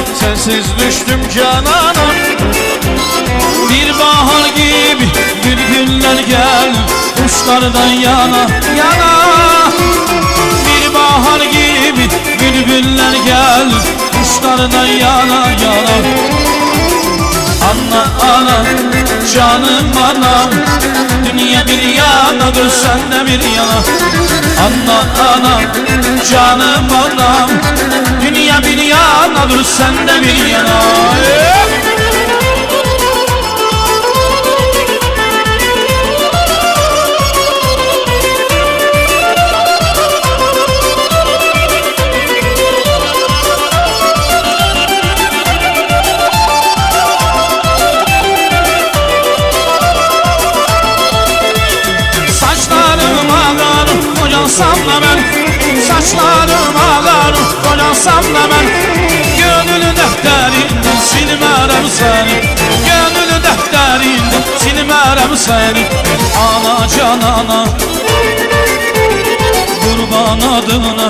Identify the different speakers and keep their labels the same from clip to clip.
Speaker 1: sensiz düştüm canana. Bir bahar gibi bülbüller gel kuşlardan yana yana. Bir bahar gibi bülbüller gel kuşlardan yana yana. Ana ana canım anam, dünya bir yana dur sen de bir yana. Ana ana canım anam, dünya bir yana dur sen de bir yana. Boyansam da ben, saçlarım ağar, boyansam da ben. Gönül defterinden silmərəm seni, gönül defterinden silmərəm seni. Ana canana, kurban adına.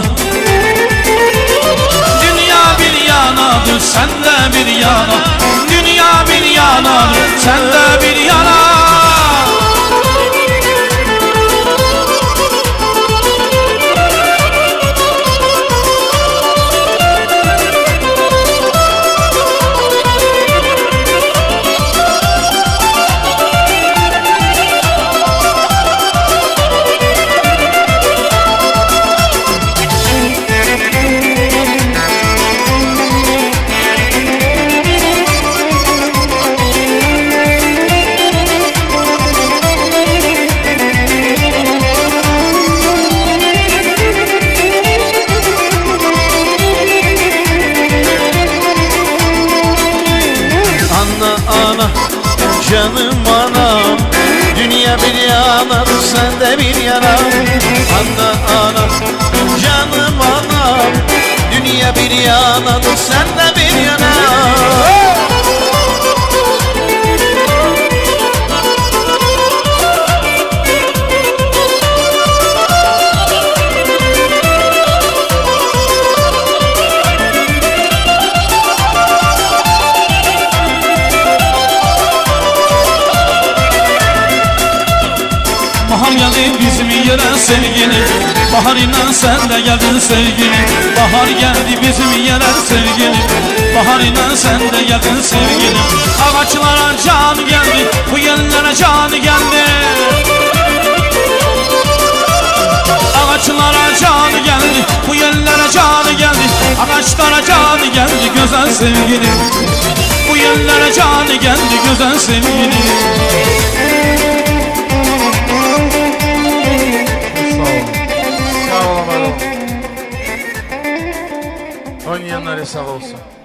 Speaker 1: Dünya bir yanadır, sen de bir yana. Dünya bir yanadır, sen de bir yana. Ana canım anam, dünya bir yana sen de bir yana. Ana ana canım anam, dünya bir yana sen de bir yana. Bahar geldi bizim yere sevgilim, bahar ile sen de geldin sevgilim. Bahar geldi bizim yere sevgilim, bahar ile sen de geldin sevgilim. Ağaçlara can geldi, bu yerlere can geldi. Ağaçlara can geldi, bu yerlere can geldi. Ağaçlara can geldi güzel sevgilim, bu yerlere can geldi güzel sevgilim.
Speaker 2: Oynayanlar sağ olsun.